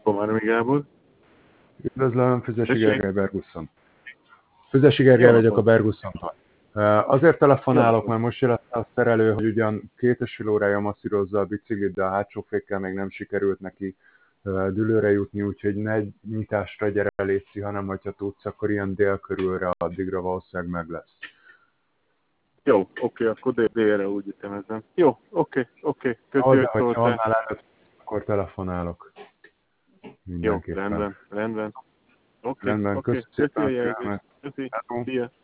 Komáromi Gábor. Üdvözlöm, Füzesi Gergely Bergusszon. Füzesi Gergely vagyok a Berguszontól. Azért telefonálok, mert most jött a szerelő, hogy ugyan 2,5 órája masszírozza a biciklit, de a hátsó fékkel még nem sikerült neki dülőre jutni, úgyhogy ne egy nyitásra gyere, létszi, hanem hogyha tudsz, akkor ilyen dél körülre, addigra valószínűleg meg lesz. Jó, oké, akkor délre úgy ütemezem. Jó, oké. Köszönöm, hogy szóltál. Akkor telefonálok. Jó, rendben. Rendben, köszönöm szépen a Köszi, szia.